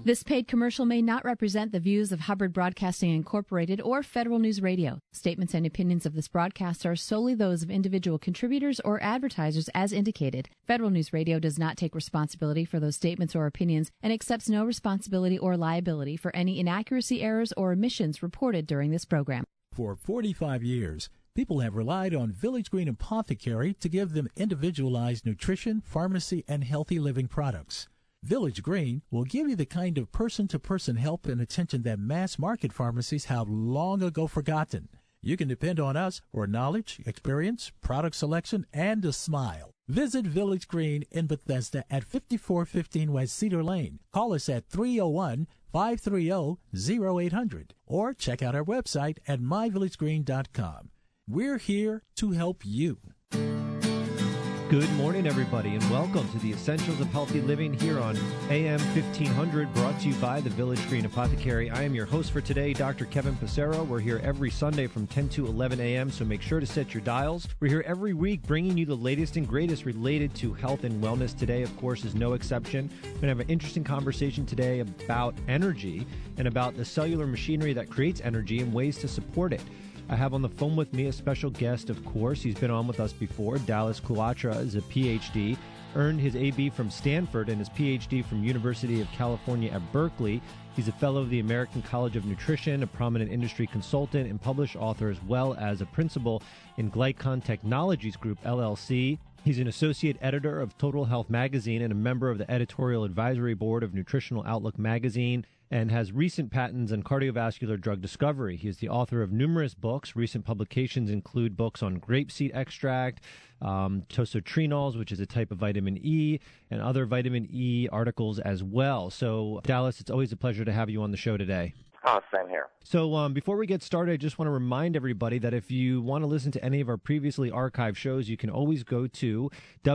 This paid commercial may not represent the views of Hubbard Broadcasting Incorporated or Federal News Radio. Statements and opinions of this broadcast are solely those of individual contributors or advertisers as indicated. Federal News Radio does not take responsibility for those statements or opinions and accepts no responsibility or liability for any inaccuracy, errors, or omissions reported during this program. For 45 years, people have relied on Village Green Apothecary to give them individualized nutrition, pharmacy, and healthy living products. Village Green will give you the kind of person-to-person help and attention that mass-market pharmacies have long ago forgotten. You can depend on us for knowledge, experience, product selection, and a smile. Visit Village Green in Bethesda at 5415 West Cedar Lane. Call us at 301-530-0800 or check out our website at myvillagegreen.com. We're here to help you. Good morning, everybody, and welcome to the Essentials of Healthy Living here on AM 1500, brought to you by the Village Green Apothecary. I am your host for today, Dr. Kevin Passero. We're here every Sunday from 10 to 11 a.m., so make sure to set your dials. We're here every week bringing you the latest and greatest related to health and wellness. Today, of course, is no exception. We're going to have an interesting conversation today about energy and about the cellular machinery that creates energy and ways to support it. I have on the phone with me a special guest, of course. He's been on with us before. Dallas Quatra is a Ph.D., earned his A.B. from Stanford and his Ph.D. from University of California at Berkeley. He's a fellow of the American College of Nutrition, a prominent industry consultant, and published author, as well as a principal in Glycon Technologies Group, LLC. He's an associate editor of Total Health Magazine and a member of the editorial advisory board of Nutritional Outlook Magazine, and has recent patents in cardiovascular drug discovery. He is the author of numerous books. Recent publications include books on grapeseed extract, tosotrenols, which is a type of vitamin E, and other vitamin E articles as well. So, Dallas, it's always a pleasure to have you on the show today. Oh, same here. So before we get started, I just want to remind everybody that if you want to listen to any of our previously archived shows, you can always go to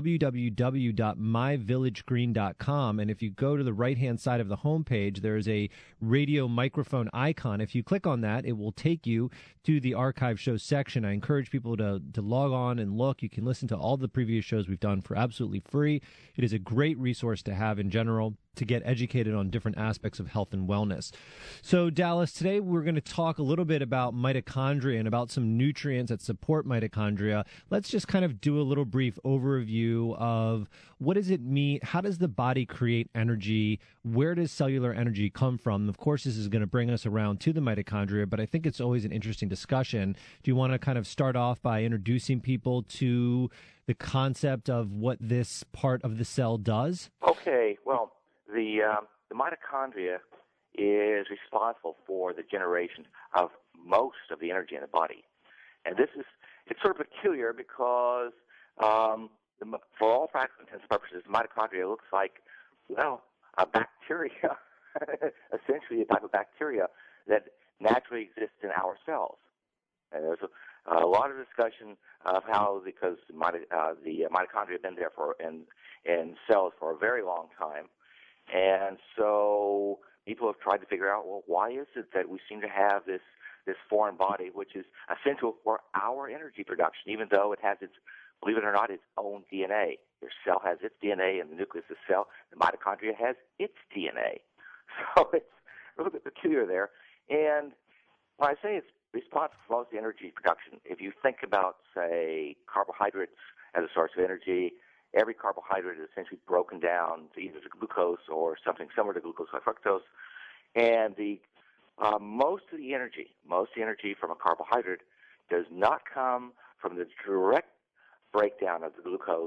www.myvillagegreen.com. And if you go to the right-hand side of the homepage, there's a radio microphone icon. If you click on that, it will take you to the archive show section. I encourage people to log on and look. You can listen to all the previous shows we've done for absolutely free. It is a great resource to have in general to get educated on different aspects of health and wellness. So, Dallas, today we're going to talk a little bit about mitochondria and about some nutrients that support mitochondria. Let's just kind of do a little brief overview of what does it mean, how does the body create energy, where does cellular energy come from? Of course, this is going to bring us around to the mitochondria, but I think it's always an interesting discussion. Do you want to kind of start off by introducing people to the concept of what this part of the cell does? Okay, well, the mitochondria is responsible for the generation of most of the energy in the body. And it's sort of peculiar because for all practical intents and purposes, mitochondria looks like, well, a bacteria, essentially a type of bacteria that naturally exists in our cells. And there's a lot of discussion of how, because the mitochondria have been there in cells for a very long time. And so people have tried to figure out, well, why is it that we seem to have this foreign body, which is essential for our energy production, even though it has believe it or not, its own DNA. Your cell has its DNA in the nucleus of the cell. The mitochondria has its DNA. So it's a little bit peculiar there. And when I say it's responsible for most of the energy production, if you think about, say, carbohydrates as a source of energy, every carbohydrate is essentially broken down to either glucose or something similar to glucose like fructose. And most of the energy from a carbohydrate does not come from the direct breakdown of the glucose,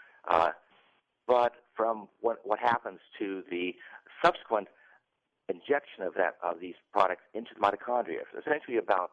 but from what happens to the subsequent injection of these products into the mitochondria. So essentially about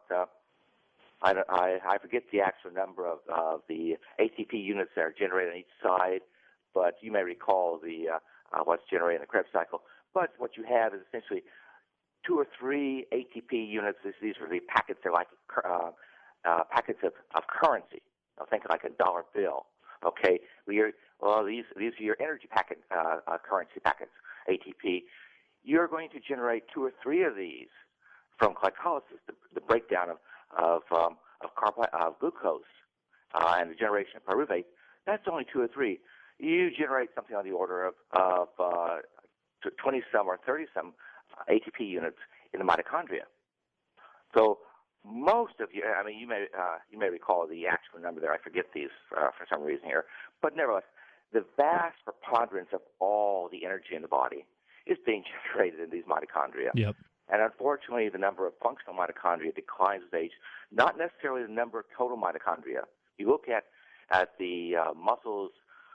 I forget the actual number of the ATP units that are generated on each side, but you may recall what's generated in the Krebs cycle. But what you have is essentially 2 or 3 ATP units. These are the packets. They're like packets of currency. Think like a dollar bill. Okay, these are your energy packet currency packets, ATP. You're going to generate 2 or 3 of these from glycolysis, the breakdown of glucose and the generation of pyruvate. That's only 2 or 3. You generate something on the order of 20-some or 30-some ATP units in the mitochondria. So most of you, I mean, you may recall the actual number there. I forget these for some reason here, but nevertheless, the vast preponderance of all the energy in the body is being generated in these mitochondria. Yep. And unfortunately, the number of functional mitochondria declines with age, not necessarily the number of total mitochondria. You look at the muscle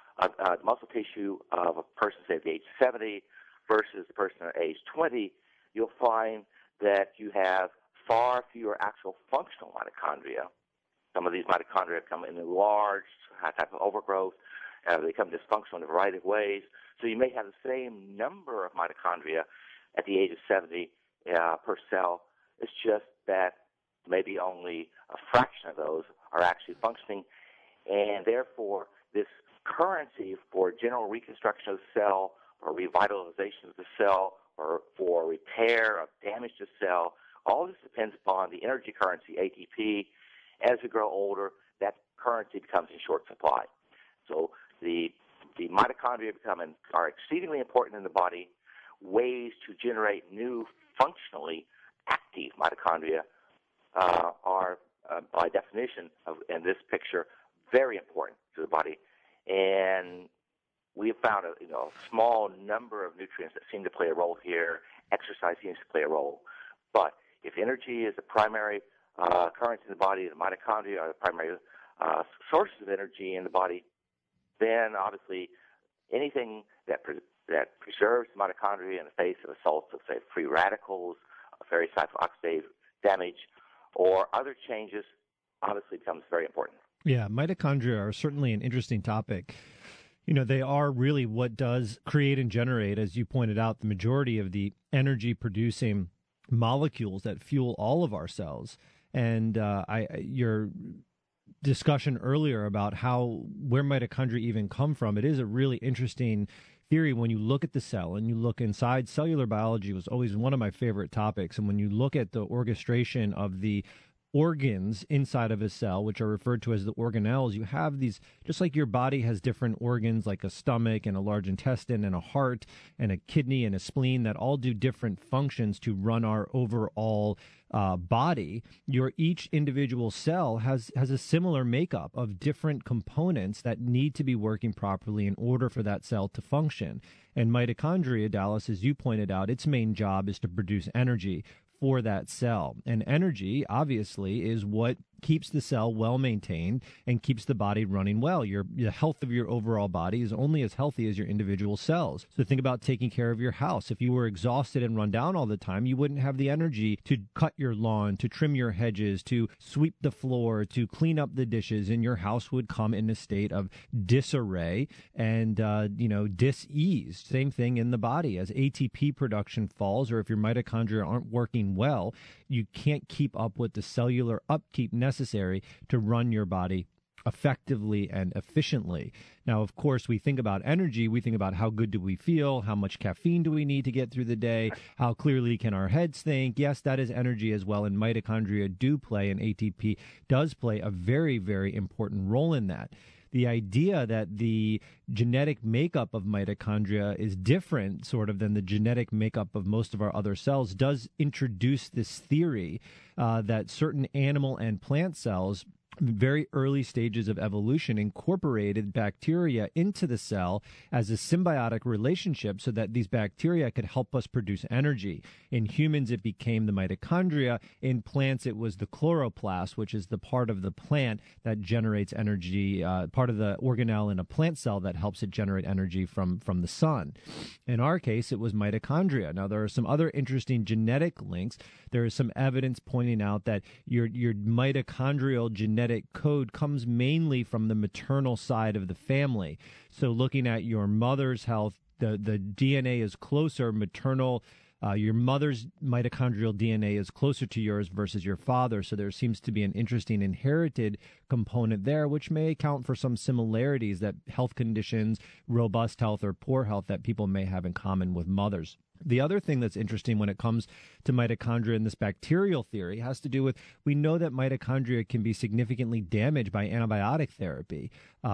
tissue of a person, say, at the age 70 versus the person at age 20, you'll find that you have far fewer actual functional mitochondria. Some of these mitochondria come in large type of overgrowth. They become dysfunctional in a variety of ways. So you may have the same number of mitochondria at the age of 70 per cell. It's just that maybe only a fraction of those are actually functioning, and therefore this currency for general reconstruction of the cell or revitalization of the cell or for repair of damaged cell, all this depends upon the energy currency, ATP. As we grow older, that currency becomes in short supply. So the mitochondria are exceedingly important in the body. Ways to generate new functionally active mitochondria are, by definition, in this picture, very important to the body. And we have found a small number of nutrients that seem to play a role here. Exercise seems to play a role. But if energy is the primary currency in the body, the mitochondria are the primary sources of energy in the body, then obviously anything that preserves the mitochondria in the face of assaults of, say, free radicals, various types of oxidative damage, or other changes, obviously becomes very important. Yeah, mitochondria are certainly an interesting topic. They are really what does create and generate, as you pointed out, the majority of the energy-producing molecules that fuel all of our cells. And your discussion earlier about where mitochondria even come from, it is a really interesting theory when you look at the cell and you look inside. Cellular biology was always one of my favorite topics. And when you look at the orchestration of the organs inside of a cell, which are referred to as the organelles, you have these, just like your body has different organs like a stomach and a large intestine and a heart and a kidney and a spleen that all do different functions to run our overall body. Each individual cell has a similar makeup of different components that need to be working properly in order for that cell to function. And mitochondria, Dallas, as you pointed out, its main job is to produce energy for that cell. And energy, obviously, is what keeps the cell well maintained and keeps the body running well. The health of your overall body is only as healthy as your individual cells. So think about taking care of your house. If you were exhausted and run down all the time, you wouldn't have the energy to cut your lawn, to trim your hedges, to sweep the floor, to clean up the dishes, and your house would come in a state of disarray and dis-ease. Same thing in the body. As ATP production falls, or if your mitochondria aren't working well, you can't keep up with the cellular upkeep necessary to run your body effectively and efficiently. Now, of course, we think about energy. We think about how good do we feel? How much caffeine do we need to get through the day? How clearly can our heads think? Yes, that is energy as well. And mitochondria do play, and ATP does play a very, very important role in that. The idea that the genetic makeup of mitochondria is different sort of than the genetic makeup of most of our other cells does introduce this theory that certain animal and plant cells, very early stages of evolution, incorporated bacteria into the cell as a symbiotic relationship so that these bacteria could help us produce energy. In humans, it became the mitochondria. In plants, it was the chloroplast, which is the part of the plant that generates energy, part of the organelle in a plant cell that helps it generate energy from the sun. In our case, it was mitochondria. Now, there are some other interesting genetic links. There is some evidence pointing out that your mitochondrial genetic code comes mainly from the maternal side of the family. So looking at your mother's health, the DNA is closer, maternal. Your mother's mitochondrial DNA is closer to yours versus your father. So there seems to be an interesting inherited component there, which may account for some similarities that health conditions, robust health or poor health, that people may have in common with mothers. The other thing that's interesting when it comes to mitochondria and this bacterial theory has to do with, we know that mitochondria can be significantly damaged by antibiotic therapy.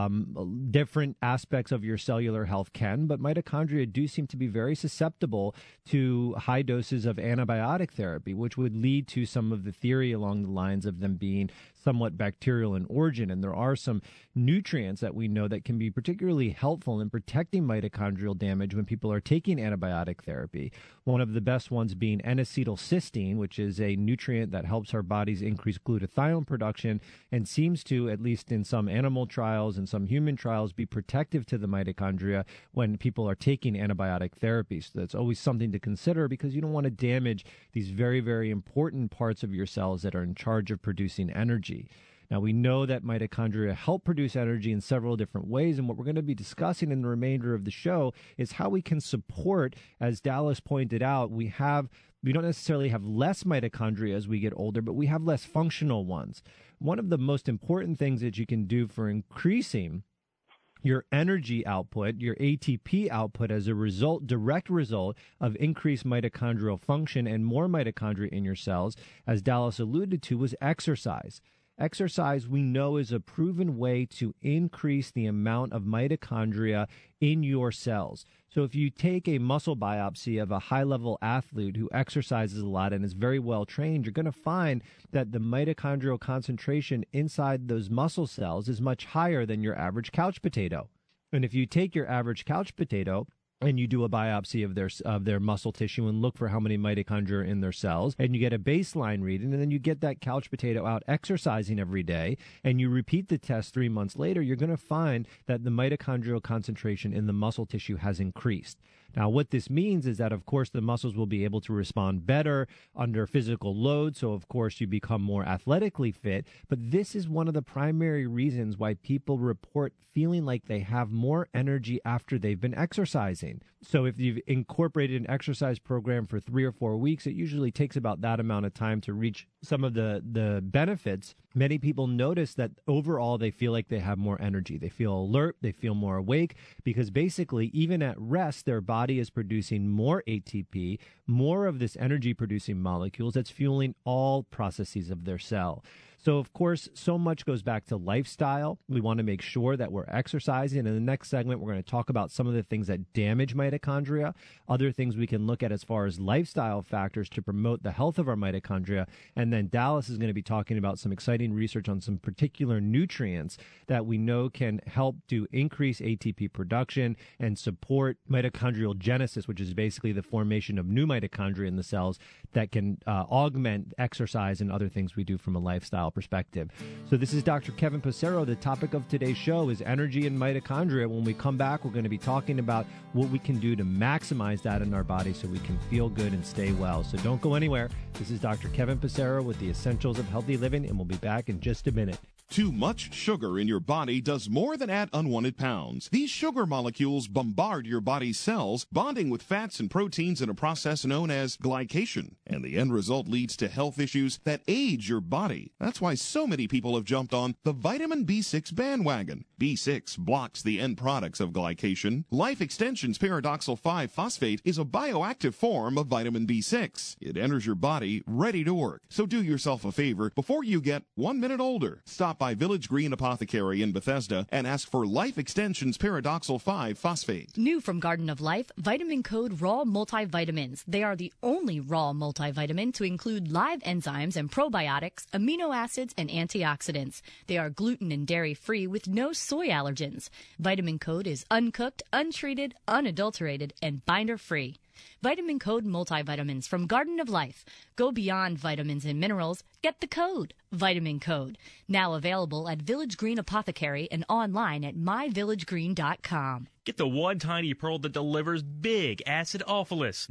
Different aspects of your cellular health can, but mitochondria do seem to be very susceptible to high doses of antibiotic therapy, which would lead to some of the theory along the lines of them being somewhat bacterial in origin. And there are some nutrients that we know that can be particularly helpful in protecting mitochondrial damage when people are taking antibiotic therapy. One of the best ones being N-acetylcysteine, which is a nutrient that helps our bodies increase glutathione production and seems to, at least in some animal trials and some human trials, be protective to the mitochondria when people are taking antibiotic therapy. So that's always something to consider, because you don't want to damage these very, very important parts of your cells that are in charge of producing energy. Now, we know that mitochondria help produce energy in several different ways, and what we're going to be discussing in the remainder of the show is how we can support, as Dallas pointed out, we don't necessarily have less mitochondria as we get older, but we have less functional ones. One of the most important things that you can do for increasing your energy output, your ATP output, as a direct result of increased mitochondrial function and more mitochondria in your cells, as Dallas alluded to, was exercise. Exercise, we know, is a proven way to increase the amount of mitochondria in your cells. So if you take a muscle biopsy of a high-level athlete who exercises a lot and is very well trained, you're going to find that the mitochondrial concentration inside those muscle cells is much higher than your average couch potato. And if you take your average couch potato and you do a biopsy of their muscle tissue and look for how many mitochondria are in their cells, and you get a baseline reading, and then you get that couch potato out exercising every day, and you repeat the test 3 months later, you're going to find that the mitochondrial concentration in the muscle tissue has increased. Now, what this means is that, of course, the muscles will be able to respond better under physical load. So, of course, you become more athletically fit. But this is one of the primary reasons why people report feeling like they have more energy after they've been exercising. So if you've incorporated an exercise program for 3 or 4 weeks, it usually takes about that amount of time to reach some of the benefits. Many people notice that overall they feel like they have more energy. They feel alert, they feel more awake, because basically even at rest, their body is producing more ATP, more of this energy producing molecules that's fueling all processes of their cell. So, of course, so much goes back to lifestyle. We want to make sure that we're exercising. In the next segment, we're going to talk about some of the things that damage mitochondria, other things we can look at as far as lifestyle factors to promote the health of our mitochondria. And then Dallas is going to be talking about some exciting research on some particular nutrients that we know can help to increase ATP production and support mitochondrial genesis, which is basically the formation of new mitochondria in the cells that can augment exercise and other things we do from a lifestyle perspective. So this is Dr. Kevin Passero. The topic of today's show is energy and mitochondria. When we come back, we're going to be talking about what we can do to maximize that in our body so we can feel good and stay well. So don't go anywhere. This is Dr. Kevin Passero with the Essentials of Healthy Living, and we'll be back in just a minute. Too much sugar in your body does more than add unwanted pounds. These sugar molecules bombard your body's cells, bonding with fats and proteins in a process known as glycation. And the end result leads to health issues that age your body. That's why so many people have jumped on the vitamin B6 bandwagon. B6 blocks the end products of glycation. Life Extension's Paradoxal 5-phosphate is a bioactive form of vitamin B6. It enters your body ready to work. So do yourself a favor before you get 1 minute older. Stop by Village Green Apothecary in Bethesda and ask for Life Extension's Paradoxal 5-phosphate. New from Garden of Life, Vitamin Code Raw Multivitamins. They are the only raw multivitamin to include live enzymes and probiotics, amino acids, and antioxidants. They are gluten and dairy-free with no soy allergens. Vitamin Code is uncooked, untreated, unadulterated, and binder-free. Vitamin Code multivitamins from Garden of Life. Go beyond vitamins and minerals. Get the code. Vitamin Code. Now available at Village Green Apothecary and online at myvillagegreen.com. Get the one tiny pearl that delivers big acidophilus,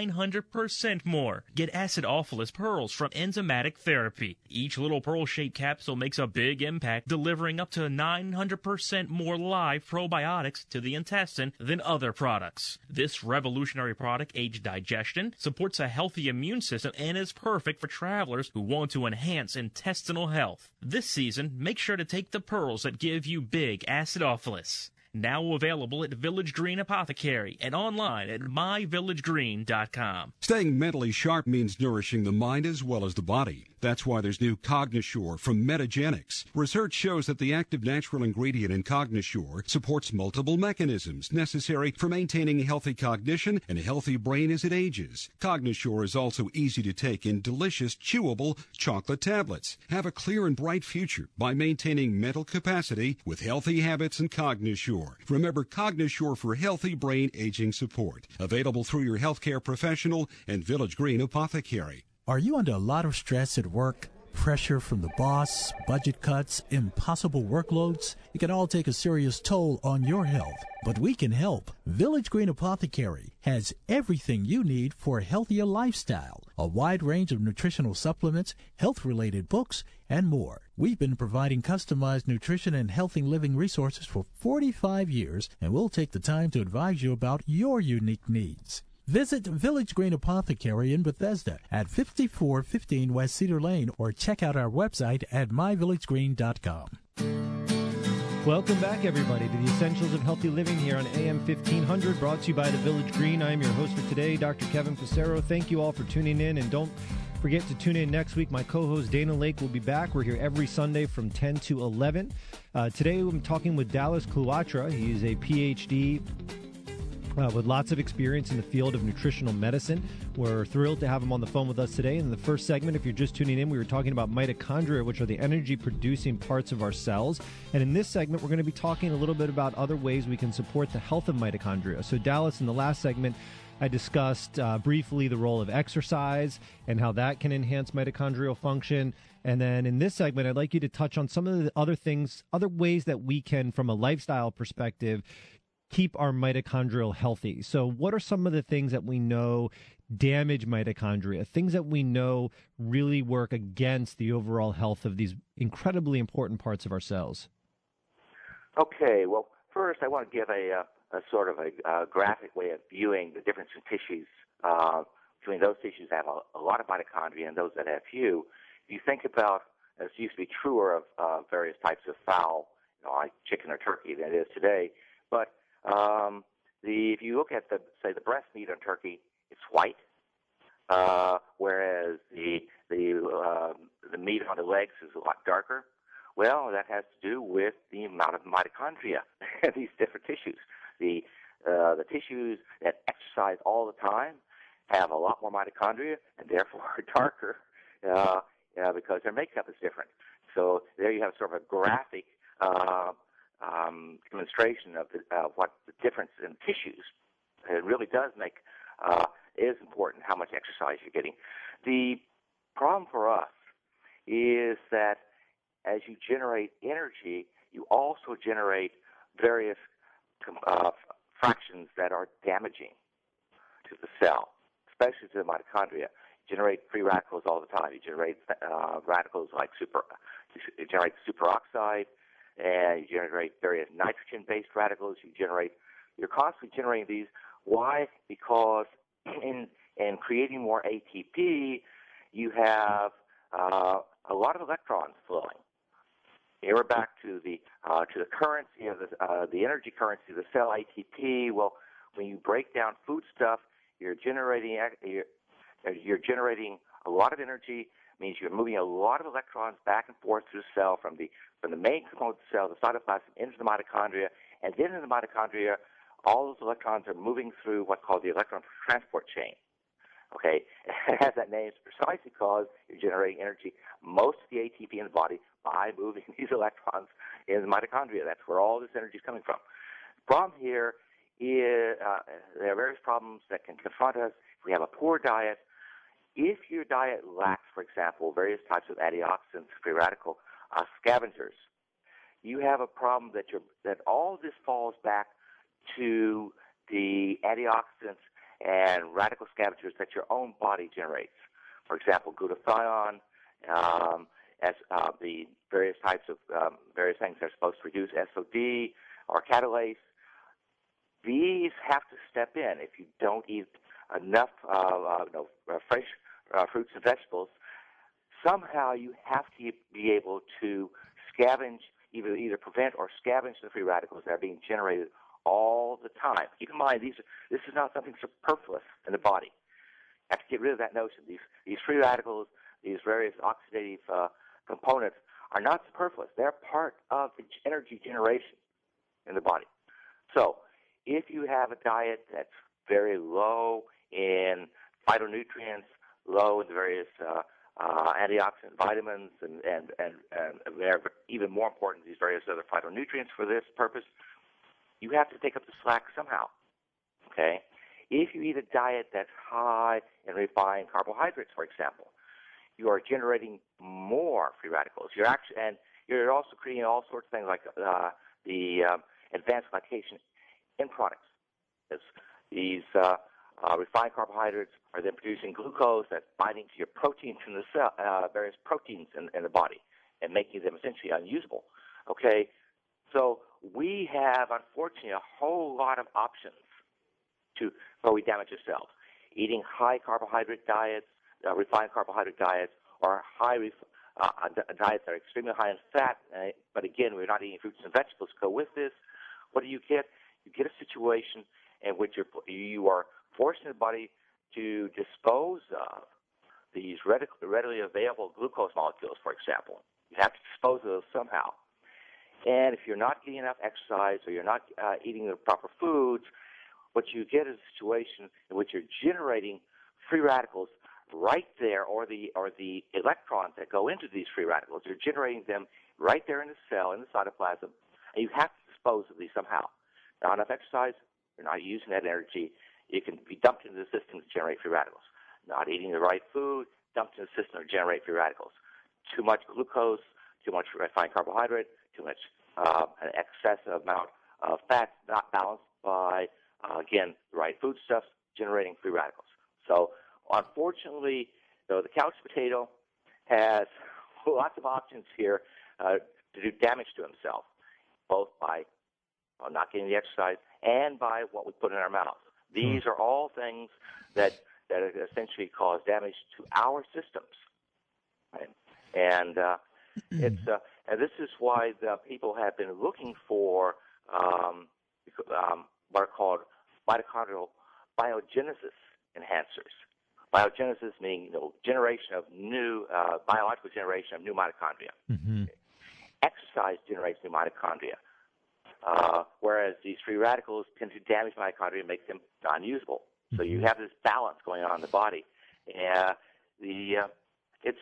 900% more. Get acidophilus pearls from Enzymatic Therapy. Each little pearl-shaped capsule makes a big impact, delivering up to 900% more live probiotics to the intestine than other products. This revolutionary product aids digestion, supports a healthy immune system, and is perfect for travelers who want to enhance intestinal health. This season, make sure to take the pearls that give you big acidophilus. Now available at Village Green Apothecary and online at myvillagegreen.com. Staying mentally sharp means nourishing the mind as well as the body. That's why there's new Cognosure from Metagenics. Research shows that the active natural ingredient in Cognosure supports multiple mechanisms necessary for maintaining healthy cognition and a healthy brain as it ages. Cognosure is also easy to take in delicious, chewable chocolate tablets. Have a clear and bright future by maintaining mental capacity with healthy habits and Cognosure. Remember Cognosure for healthy brain aging support. Available through your healthcare professional and Village Green Apothecary. Are you under a lot of stress at work? Pressure from the boss, budget cuts, impossible workloads? It can all take a serious toll on your health, but we can help. Village Green Apothecary has everything you need for a healthier lifestyle, a wide range of nutritional supplements, health-related books, and more. We've been providing customized nutrition and healthy living resources for 45 years, and we'll take the time to advise you about your unique needs. Visit Village Green Apothecary in Bethesda at 5415 West Cedar Lane or check out our website at myvillagegreen.com. Welcome back, everybody, to the Essentials of Healthy Living here on AM 1500, brought to you by the Village Green. I am your host for today, Dr. Kevin Passero. Thank you all for tuning in, and don't forget to tune in next week. My co-host Dana Lake will be back. We're here every Sunday from 10 to 11. Today I'm talking with Dallas Kluatra. He is a PhD with lots of experience in the field of nutritional medicine. We're thrilled to have him on the phone with us today. In the first segment, if you're just tuning in, we were talking about mitochondria, which are the energy-producing parts of our cells. And in this segment, we're going to be talking a little bit about other ways we can support the health of mitochondria. So, Dallas, in the last segment, I discussed briefly the role of exercise and how that can enhance mitochondrial function. And then in this segment, I'd like you to touch on some of the other things, other ways that we can, from a lifestyle perspective, keep our mitochondrial healthy. So what are some of the things that we know damage mitochondria, things that we know really work against the overall health of these incredibly important parts of our cells? Okay, well, first I want to give a sort of a graphic way of viewing the difference in tissues between those tissues that have a lot of mitochondria and those that have few. If you think about, as used to be truer of various types of fowl, like chicken or turkey than it is today, but if you look at the breast meat on turkey, it's white, whereas the meat on the legs is a lot darker. Well, that has to do with the amount of mitochondria in these different tissues. The tissues that exercise all the time have a lot more mitochondria and therefore are darker because their makeup is different. So there you have sort of a graphic demonstration of what the difference in tissues. It really does make is important how much exercise you're getting. The problem for us is that as you generate energy, you also generate various fractions that are damaging to the cell, especially to the mitochondria. You generate free radicals all the time. You generate radicals like you generate superoxide, and you generate various nitrogen-based radicals. You're constantly generating these. Why? Because in creating more ATP, you have a lot of electrons flowing. Here we're back to the currency of the energy currency of the cell, ATP. Well, when you break down foodstuff, you're generating a lot of energy. Means you're moving a lot of electrons back and forth through the cell from the main component of the cell, the cytoplasm, into the mitochondria, and then in the mitochondria, all those electrons are moving through what's called the electron transport chain. Okay, it has that name precisely because you're generating energy, most of the ATP in the body, by moving these electrons in the mitochondria. That's where all this energy is coming from. The problem here is there are various problems that can confront us if we have a poor diet. If your diet lacks, for example, various types of antioxidants, free radical scavengers, you have a problem that all this falls back to the antioxidants and radical scavengers that your own body generates. For example, glutathione, as the various types of various things that are supposed to reduce SOD or catalase. These have to step in if you don't eat enough fresh fruits and vegetables. Somehow you have to be able to scavenge either prevent or scavenge the free radicals that are being generated all the time. Keep in mind, this is not something superfluous in the body. You have to get rid of that notion. These free radicals, these various oxidative components are not superfluous. They're part of the energy generation in the body. So if you have a diet that's very low in phytonutrients, low in the various antioxidant vitamins, and even more important, these various other phytonutrients for this purpose, you have to take up the slack somehow. Okay? If you eat a diet that's high in refined carbohydrates, for example, you are generating more free radicals. You're also creating all sorts of things like the advanced glycation end products. These refined carbohydrates are then producing glucose that's binding to your proteins in the cell, various proteins in the body, and making them essentially unusable. Okay, so we have, unfortunately, a whole lot of options where we damage the cells. Eating high carbohydrate diets, refined carbohydrate diets, or diets that are extremely high in fat. But again, we're not eating fruits and vegetables to go with this. What do you get? You get a situation in which you are forcing the body to dispose of these readily available glucose molecules, for example. You have to dispose of those somehow. And if you're not getting enough exercise or you're not eating the proper foods, what you get is a situation in which you're generating free radicals right there, or the electrons that go into these free radicals. You're generating them right there in the cell, in the cytoplasm, and you have to dispose of these somehow. Not enough exercise, you're not using that energy. It can be dumped into the system to generate free radicals. Not eating the right food, dumped into the system to generate free radicals. Too much glucose, too much refined carbohydrate, too much an excessive amount of fat, not balanced by, again, the right foodstuffs, generating free radicals. So, unfortunately, the couch potato has lots of options here to do damage to himself, both by not getting the exercise and by what we put in our mouths. These are all things that essentially cause damage to our systems, right? And and this is why the people have been looking for what are called mitochondrial biogenesis enhancers. Biogenesis meaning generation of new biological generation of new mitochondria. Mm-hmm. Exercise generates new mitochondria, whereas these free radicals tend to damage mitochondria and make them non-usable. Mm-hmm. So you have this balance going on in the body. It's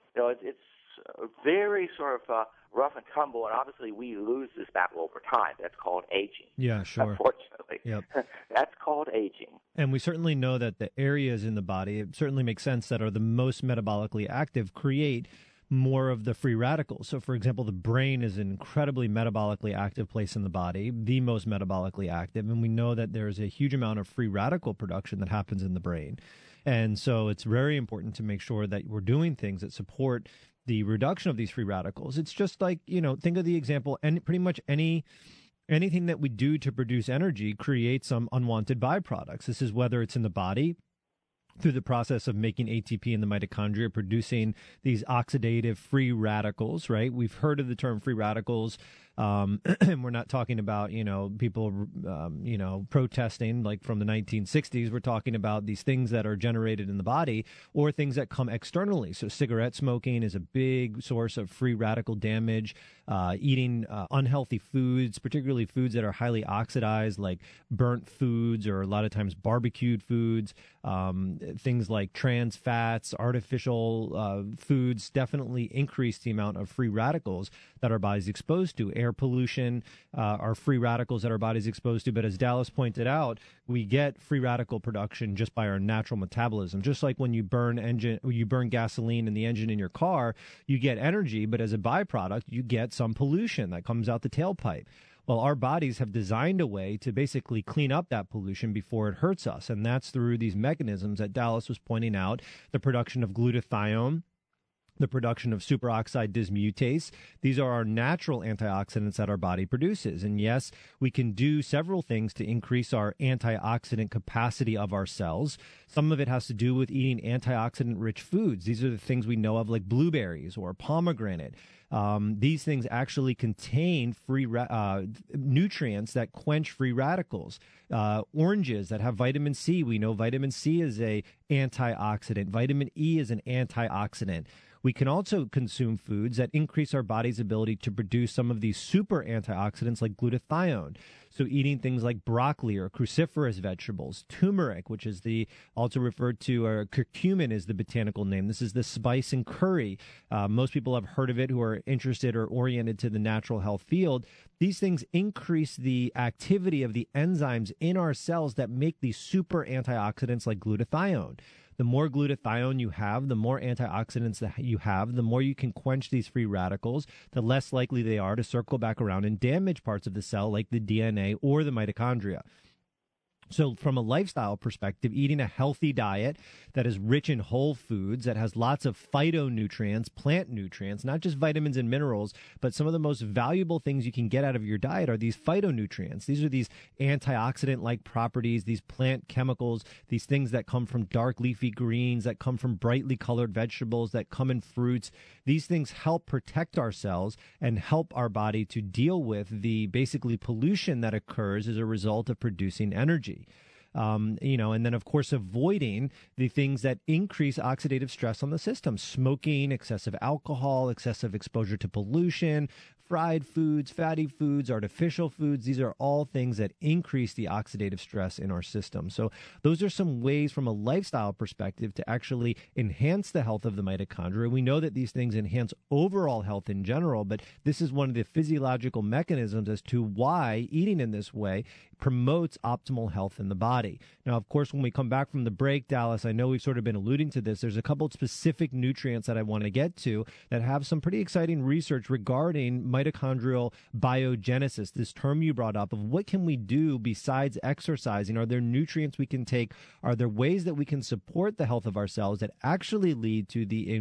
very sort of rough and tumble, and obviously we lose this battle over time. That's called aging. Yeah, sure. Unfortunately. Yep. That's called aging. And we certainly know that the areas in the body, it certainly makes sense, that are the most metabolically active create more of the free radicals. So, for example, the brain is an incredibly metabolically active place in the body, the most metabolically active, and we know that there's a huge amount of free radical production that happens in the brain. And so it's very important to make sure that we're doing things that support the reduction of these free radicals. It's just like, think of the example, and pretty much anything that we do to produce energy creates some unwanted byproducts. This is whether it's in the body, through the process of making ATP in the mitochondria, producing these oxidative free radicals, right? We've heard of the term free radicals, and we're not talking about, people, protesting like from the 1960s. We're talking about these things that are generated in the body or things that come externally. So cigarette smoking is a big source of free radical damage. Eating unhealthy foods, particularly foods that are highly oxidized, like burnt foods or a lot of times barbecued foods, things like trans fats, artificial foods definitely increase the amount of free radicals that our body's exposed to. Air pollution are free radicals that our body's exposed to. But as Dallas pointed out, we get free radical production just by our natural metabolism. Just like when you burn gasoline in the engine in your car, you get energy, but as a byproduct, you get some pollution that comes out the tailpipe. Well, our bodies have designed a way to basically clean up that pollution before it hurts us, and that's through these mechanisms that Dallas was pointing out, the production of glutathione, the production of superoxide dismutase. These are our natural antioxidants that our body produces. And yes, we can do several things to increase our antioxidant capacity of our cells. Some of it has to do with eating antioxidant-rich foods. These are the things we know of, like blueberries or pomegranate. These things actually contain free nutrients that quench free radicals. Oranges that have vitamin C. We know vitamin C is an antioxidant. Vitamin E is an antioxidant. We can also consume foods that increase our body's ability to produce some of these super antioxidants like glutathione. So eating things like broccoli or cruciferous vegetables, turmeric, which is also referred to, or curcumin is the botanical name. This is the spice in curry. Most people have heard of it who are interested or oriented to the natural health field. These things increase the activity of the enzymes in our cells that make these super antioxidants like glutathione. The more glutathione you have, the more antioxidants that you have, the more you can quench these free radicals, the less likely they are to circle back around and damage parts of the cell like the DNA or the mitochondria. So from a lifestyle perspective, eating a healthy diet that is rich in whole foods, that has lots of phytonutrients, plant nutrients, not just vitamins and minerals, but some of the most valuable things you can get out of your diet are these phytonutrients. These are these antioxidant-like properties, these plant chemicals, these things that come from dark leafy greens, that come from brightly colored vegetables, that come in fruits. These things help protect our cells and help our body to deal with the basically pollution that occurs as a result of producing energy. And then, of course, avoiding the things that increase oxidative stress on the system: smoking, excessive alcohol, excessive exposure to pollution, fried foods, fatty foods, artificial foods. These are all things that increase the oxidative stress in our system. So those are some ways from a lifestyle perspective to actually enhance the health of the mitochondria. We know that these things enhance overall health in general, but this is one of the physiological mechanisms as to why eating in this way promotes optimal health in the body. Now, of course, when we come back from the break, Dallas, I know we've sort of been alluding to this. There's a couple of specific nutrients that I want to get to that have some pretty exciting research regarding mitochondrial biogenesis, this term you brought up of what can we do besides exercising? Are there nutrients we can take? Are there ways that we can support the health of our cells that actually lead to the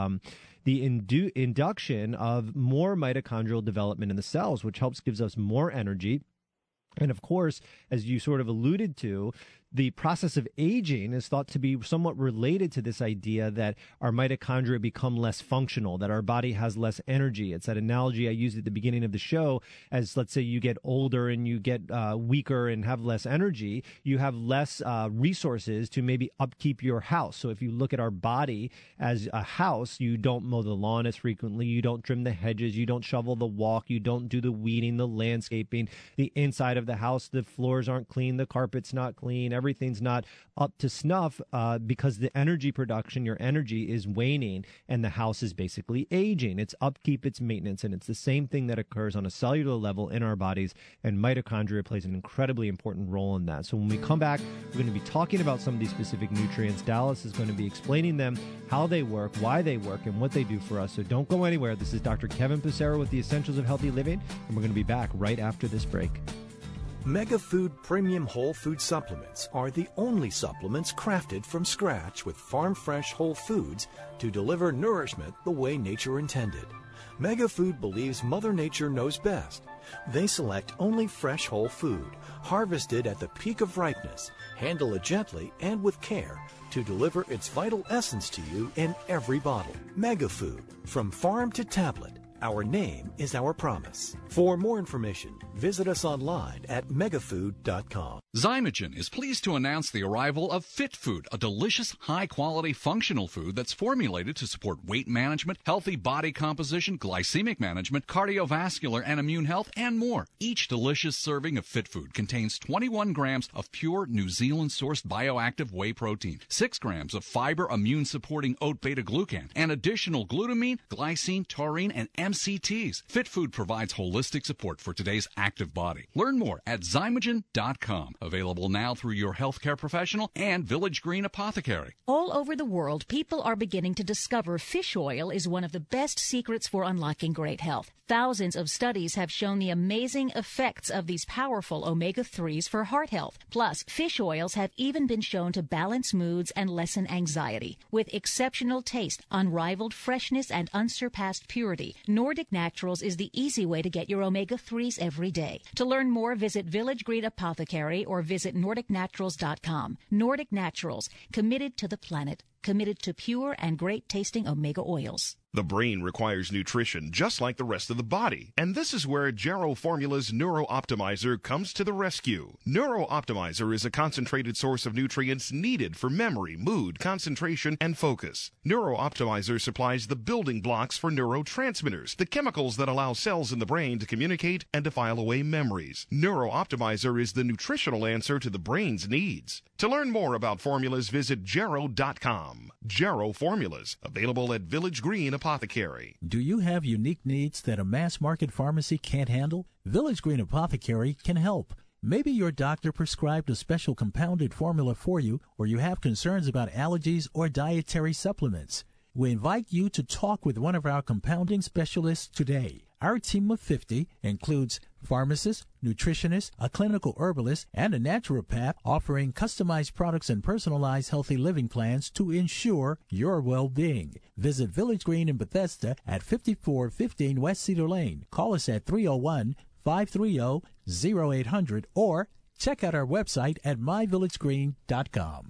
induction of more mitochondrial development in the cells, which gives us more energy? And of course, as you sort of alluded to, the process of aging is thought to be somewhat related to this idea that our mitochondria become less functional, that our body has less energy. It's that analogy I used at the beginning of the show as, let's say, you get older and you get weaker and have less energy, you have less resources to maybe upkeep your house. So if you look at our body as a house, you don't mow the lawn as frequently, you don't trim the hedges, you don't shovel the walk, you don't do the weeding, the landscaping, the inside of the house, the floors aren't clean, the carpet's not clean, everything's not up to snuff because the energy production, your energy is waning and the house is basically aging. It's upkeep, it's maintenance, and it's the same thing that occurs on a cellular level in our bodies, and mitochondria plays an incredibly important role in that. So when we come back, we're going to be talking about some of these specific nutrients. Dallas is going to be explaining them, how they work, why they work, and what they do for us. So don't go anywhere. This is Dr. Kevin Passero with the Essentials of Healthy Living, and we're going to be back right after this break. Megafood Premium Whole Food Supplements are the only supplements crafted from scratch with farm-fresh whole foods to deliver nourishment the way nature intended. Megafood believes Mother Nature knows best. They select only fresh whole food, harvested at the peak of ripeness, handle it gently and with care to deliver its vital essence to you in every bottle. Megafood, from farm to tablet. Our name is our promise. For more information, visit us online at megafood.com. Zymogen is pleased to announce the arrival of Fit Food, a delicious, high-quality, functional food that's formulated to support weight management, healthy body composition, glycemic management, cardiovascular and immune health, and more. Each delicious serving of Fit Food contains 21 grams of pure New Zealand-sourced bioactive whey protein, 6 grams of fiber immune-supporting oat beta-glucan, and additional glutamine, glycine, taurine, and MCTs. Fit Food provides holistic support for today's active body. Learn more at Zymogen.com. Available now through your healthcare professional and Village Green Apothecary. All over the world, people are beginning to discover fish oil is one of the best secrets for unlocking great health. Thousands of studies have shown the amazing effects of these powerful omega-3s for heart health. Plus, fish oils have even been shown to balance moods and lessen anxiety. With exceptional taste, unrivaled freshness, and unsurpassed purity, Nordic Naturals is the easy way to get your omega-3s every day. To learn more, visit Village Green Apothecary or visit NordicNaturals.com. Nordic Naturals, committed to the planet, committed to pure and great-tasting omega oils. The brain requires nutrition just like the rest of the body, and this is where Jarrow Formula's Neuro Optimizer comes to the rescue. Neuro Optimizer is a concentrated source of nutrients needed for memory, mood, concentration, and focus. Neuro Optimizer supplies the building blocks for neurotransmitters, the chemicals that allow cells in the brain to communicate and to file away memories. Neuro Optimizer is the nutritional answer to the brain's needs. To learn more about formulas, visit Jarrow.com. Jarrow Formulas, available at Village Green Apothecary. Do you have unique needs that a mass market pharmacy can't handle? Village Green Apothecary can help. Maybe your doctor prescribed a special compounded formula for you, or you have concerns about allergies or dietary supplements. We invite you to talk with one of our compounding specialists today. Our team of 50 includes pharmacists, nutritionists, a clinical herbalist, and a naturopath offering customized products and personalized healthy living plans to ensure your well-being. Visit Village Green in Bethesda at 5415 West Cedar Lane. Call us at 301-530-0800 or check out our website at myvillagegreen.com.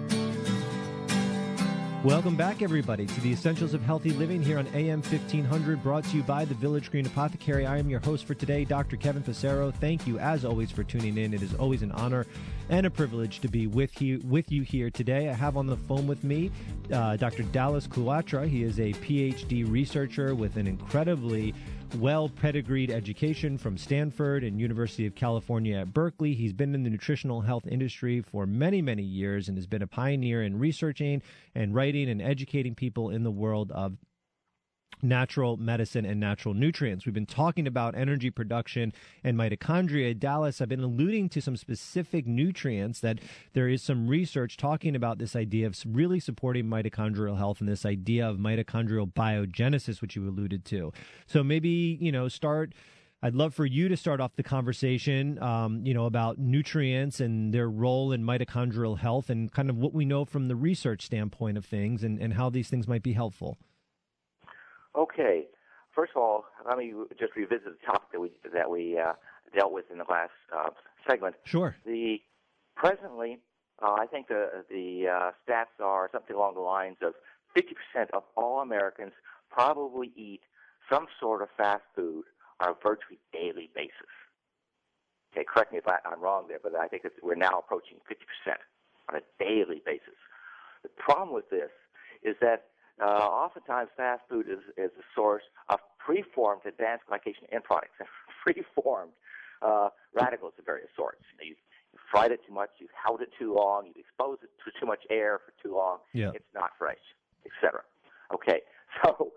Welcome back, everybody, to the Essentials of Healthy Living here on AM 1500, brought to you by the Village Green Apothecary. I am your host for today, Dr. Kevin Passero. Thank you, as always, for tuning in. It is always an honor and a privilege to be with you here today. I have on the phone with me Dr. Dallas Kuatra. He is a PhD researcher with an incredibly well-pedigreed education from Stanford and University of California at Berkeley. He's been in the nutritional health industry for many, many years and has been a pioneer in researching and writing and educating people in the world of natural medicine and natural nutrients. We've been talking about energy production and mitochondria. Dallas, I've been alluding to some specific nutrients that there is some research talking about this idea of really supporting mitochondrial health and this idea of mitochondrial biogenesis, which you alluded to. So maybe, I'd love for you to start off the conversation, about nutrients and their role in mitochondrial health and kind of what we know from the research standpoint of things and how these things might be helpful. Okay. First of all, let me just revisit the topic that we dealt with in the last segment. Sure. Presently, I think the stats are something along the lines of 50% of all Americans probably eat some sort of fast food on a virtually daily basis. Okay, correct me if I'm wrong there, but I think we're now approaching 50% on a daily basis. The problem with this is that oftentimes fast food is a source of preformed advanced glycation end products, preformed radicals of various sorts. You've fried it too much, you've held it too long, you've exposed it to too much air for too long, It's not fresh, etc. Okay, so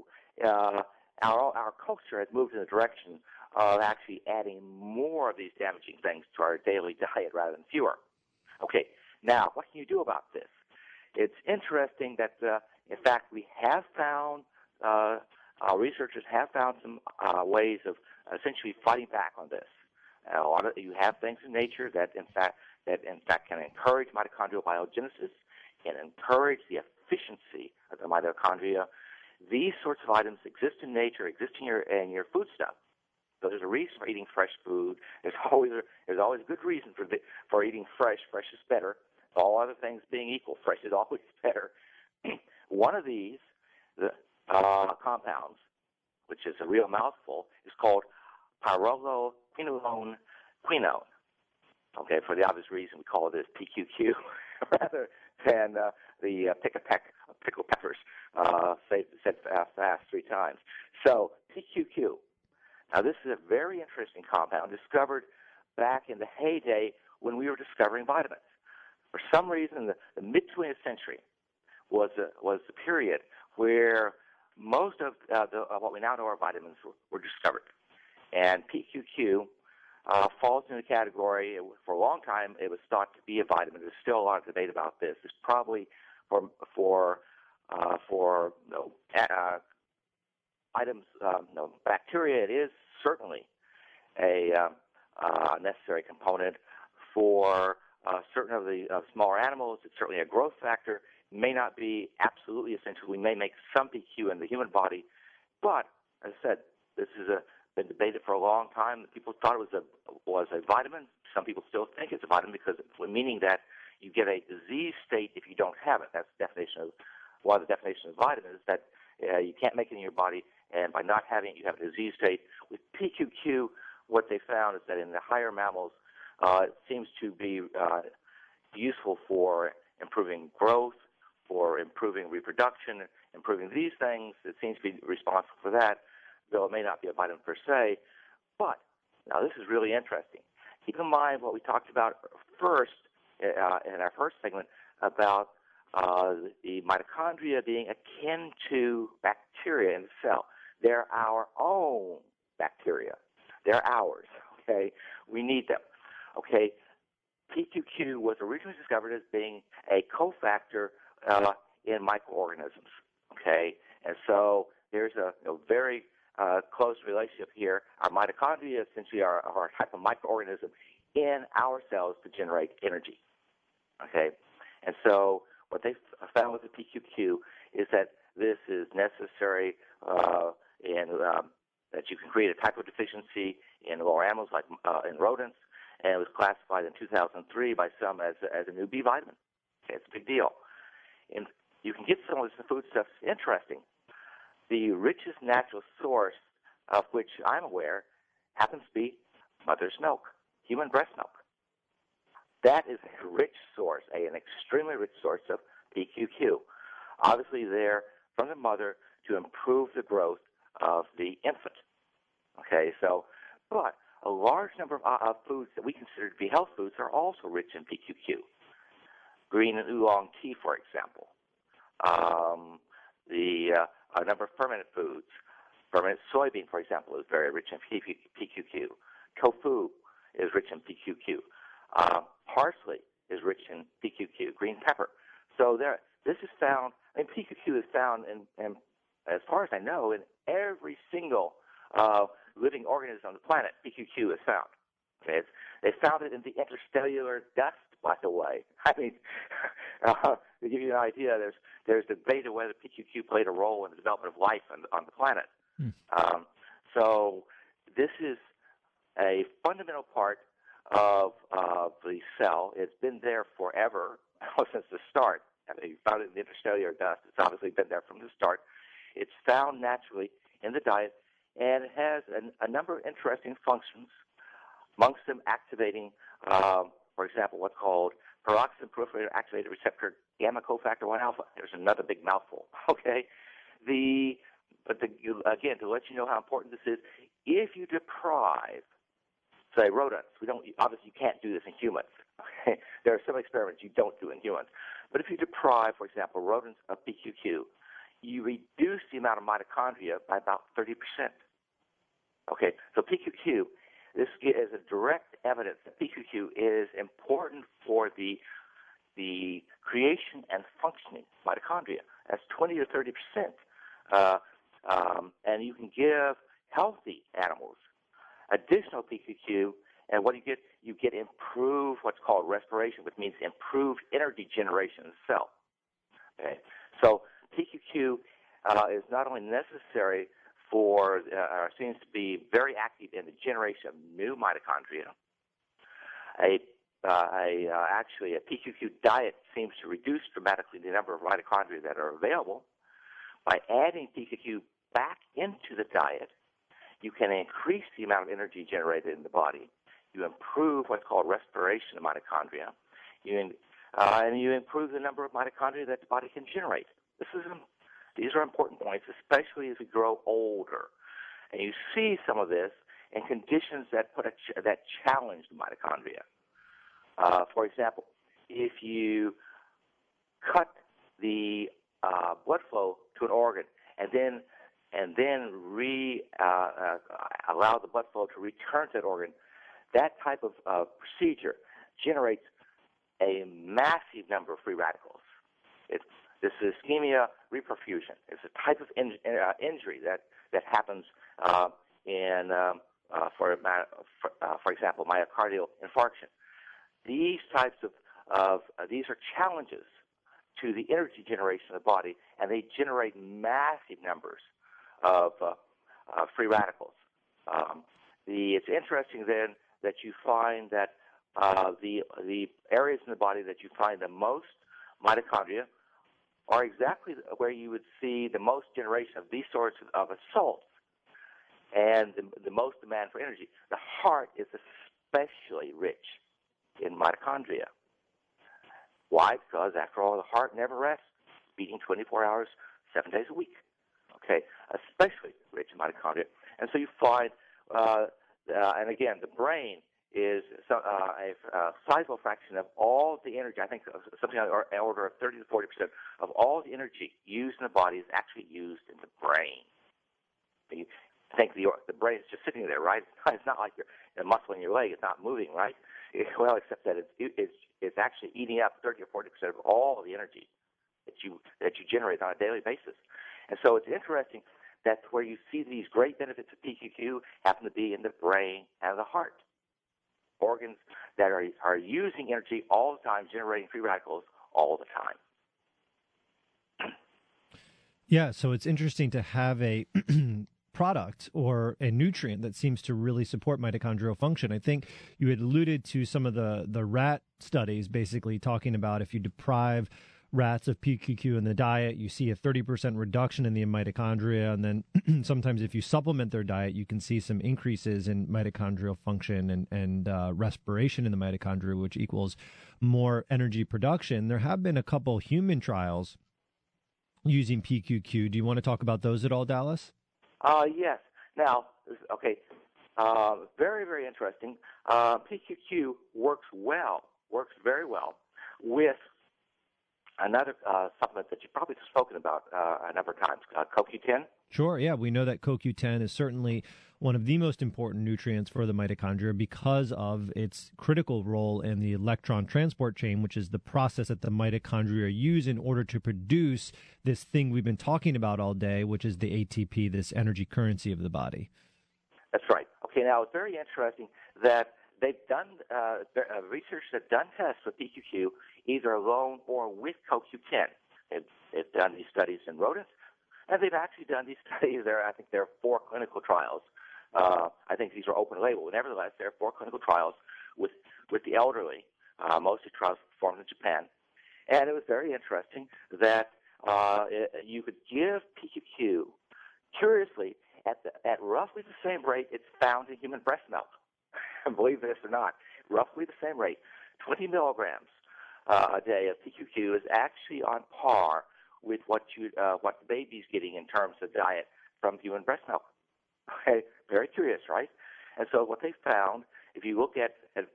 our culture has moved in the direction of actually adding more of these damaging things to our daily diet rather than fewer. Okay, now what can you do about this? It's interesting that in fact, we have found, our researchers have found some ways of essentially fighting back on this. You have things in nature that in fact can encourage mitochondrial biogenesis, can encourage the efficiency of the mitochondria. These sorts of items exist in nature, exist in your food stuff. So there's a reason for eating fresh food. There's always a good reason for eating fresh. Fresh is better. All other things being equal, fresh is always better. One of these compounds, which is a real mouthful, is called pyrroloquinone quinone. Okay, for the obvious reason we call this PQQ rather than the pick-a-peck of pickled peppers said fast 3 times. So PQQ. Now this is a very interesting compound discovered back in the heyday when we were discovering vitamins. For some reason, the mid-20th century was the period where most of what we now know are vitamins were discovered. And PQQ falls into the category. For a long time, it was thought to be a vitamin. There's still a lot of debate about this. It's probably for items, bacteria. It is certainly a necessary component. For certain of the smaller animals, it's certainly a growth factor. It may not be absolutely essential. We may make some PQ in the human body, but as I said, this is been debated for a long time. People thought it was a vitamin. Some people still think it's a vitamin because meaning that you get a disease state if you don't have it. That's the definition of one of the definitions of vitamin is that you can't make it in your body, and by not having it, you have a disease state. With PQQ, what they found is that in the higher mammals, it seems to be useful for improving growth, for improving reproduction, improving these things. It seems to be responsible for that, though it may not be a vitamin per se. But now this is really interesting. Keep in mind what we talked about first in our first segment about the mitochondria being akin to bacteria in the cell. They're our own bacteria. They're ours. Okay, we need them. Okay, PQQ was originally discovered as being a cofactor in microorganisms. Okay, and so there's a very close relationship here. Our mitochondria essentially are a type of microorganism in our cells to generate energy. Okay, and so what they found with the PQQ is that this is necessary in that you can create a type of deficiency in lower animals like in rodents, and it was classified in 2003 by some as a new B vitamin. Okay, it's a big deal. And you can get some of this in foodstuffs. Interesting. The richest natural source of which I'm aware happens to be mother's milk, human breast milk. That is a rich source, an extremely rich source of PQQ. Obviously there from the mother to improve the growth of the infant. Okay, so, but a large number of foods that we consider to be health foods are also rich in PQQ. Green and oolong tea, for example. A number of fermented foods. Fermented soybean, for example, is very rich in PQQ. Tofu is rich in PQQ. Parsley is rich in PQQ. Green pepper. So this is found, and PQQ is found in, as far as I know, in every single living organism on the planet. PQQ is found. Okay, they found it in the interstellar dust, by the way. I mean, to give you an idea, there's debate of whether PQQ played a role in the development of life on the planet. So this is a fundamental part of the cell. It's been there forever, since the start. I mean, you found it in the interstellar dust. It's obviously been there from the start. It's found naturally in the diet, and it has a number of interesting functions, amongst them activating, for example, what's called peroxisome proliferator activated receptor gamma cofactor 1 alpha. There's another big mouthful. Okay, again, to let you know how important this is, if you deprive, say, rodents, obviously you can't do this in humans. Okay? There are some experiments you don't do in humans, but if you deprive, for example, rodents of PQQ, you reduce the amount of mitochondria by about 30%. Okay, so PQQ, this is a direct evidence that PQQ is important for the creation and functioning of mitochondria. That's 20 to 30%. And you can give healthy animals additional PQQ, and what you get improved what's called respiration, which means improved energy generation in the cell. Okay, so PQQ is not only necessary for, seems to be very active in the generation of new mitochondria. Actually, a PQQ diet seems to reduce dramatically the number of mitochondria that are available. By adding PQQ back into the diet, you can increase the amount of energy generated in the body. You improve what's called respiration of mitochondria. And you improve the number of mitochondria that the body can generate. These are important points, especially as we grow older. And you see some of this in conditions that that challenge the mitochondria. For example, if you cut the blood flow to an organ and then allow the blood flow to return to that organ, that type of procedure generates a massive number of free radicals. This is ischemia reperfusion. It's a type of injury that happens for example, myocardial infarction. These types of these are challenges to the energy generation of the body, and they generate massive numbers of free radicals. It's interesting then that you find that the areas in the body that you find the most mitochondria are exactly where you would see the most generation of these sorts of assaults and the most demand for energy. The heart is especially rich in mitochondria. Why? Because, after all, the heart never rests, beating 24 hours, 7 days a week. Okay, especially rich in mitochondria. And so you find, and again, the brain is a sizable fraction of all the energy. I think something on the order of 30 to 40% of all the energy used in the body is actually used in the brain. You think the brain is just sitting there, right? It's not like a muscle in your leg; it's not moving, right? Well, except that it's actually eating up 30 or 40% of all the energy that you generate on a daily basis. And so it's interesting that where you see these great benefits of PQQ happen to be in the brain and the heart, organs that are using energy all the time, generating free radicals all the time. Yeah, so it's interesting to have a product or a nutrient that seems to really support mitochondrial function. I think you had alluded to some of the rat studies basically talking about if you deprive rats of PQQ in the diet, you see a 30% reduction in the mitochondria. And then sometimes if you supplement their diet, you can see some increases in mitochondrial function and respiration in the mitochondria, which equals more energy production. There have been a couple human trials using PQQ. Do you want to talk about those at all, Dallas? Yes. Now, okay, very, very interesting. PQQ works very well with another supplement that you've probably spoken about a number of times, CoQ10. Sure, yeah. We know that CoQ10 is certainly one of the most important nutrients for the mitochondria because of its critical role in the electron transport chain, which is the process that the mitochondria use in order to produce this thing we've been talking about all day, which is the ATP, this energy currency of the body. That's right. Okay, now it's very interesting that they've done research that's done tests with PQQ either alone or with CoQ10. They've done these studies in rodents, and they've actually done these studies. I think there are 4 clinical trials. I think these are open label. Nevertheless, there are 4 clinical trials with the elderly, mostly trials performed in Japan. And it was very interesting that you could give PQQ, curiously, at roughly the same rate it's found in human breast milk. Believe this or not, roughly the same rate. 20 milligrams a day of PQQ is actually on par with what the baby's getting in terms of diet from human breast milk. Okay, very curious, right? And so what they found, if you look at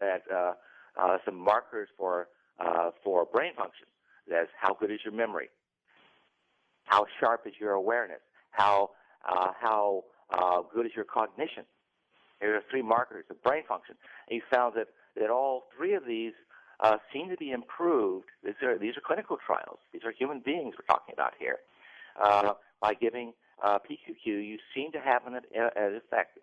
some markers for brain function, that's how good is your memory, how sharp is your awareness, how good is your cognition. There are 3 markers of brain function, and you found that all 3 of these seem to be improved. These are clinical trials. These are human beings we're talking about here. By giving PQQ, you seem to have an effect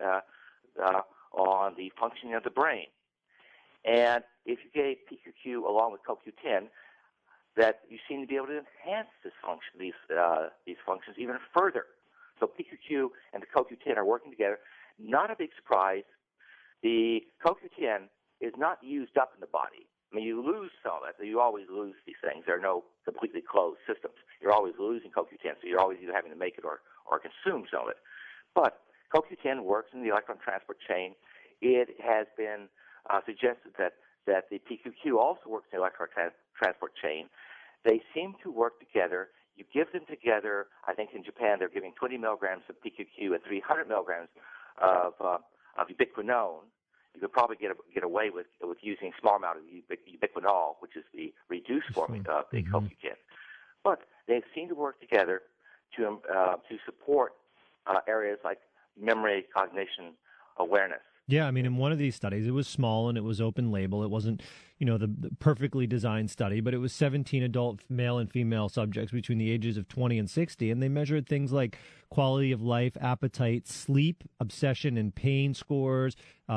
on the functioning of the brain. And if you gave PQQ along with CoQ10, that you seem to be able to enhance this function, these functions even further. So PQQ and the CoQ10 are working together. Not a big surprise. The CoQ10 is not used up in the body. I mean, you lose some of it. You always lose these things. There are no completely closed systems. You're always losing CoQ10, so you're always either having to make it or consume some of it. But CoQ10 works in the electron transport chain. It has been suggested that the PQQ also works in the electron transport chain. They seem to work together. You give them together. I think in Japan they're giving 20 milligrams of PQQ and 300 milligrams of ubiquinone. You could probably get away with using a small amount of ubiquinol, which is the reduced form of the CoQ10. But they seem to work together to support areas like memory, cognition, awareness. Yeah, I mean, in one of these studies, it was small and it was open label. It wasn't, the perfectly designed study, but it was 17 adult male and female subjects between the ages of 20 and 60, and they measured things like quality of life, appetite, sleep, obsession and pain scores.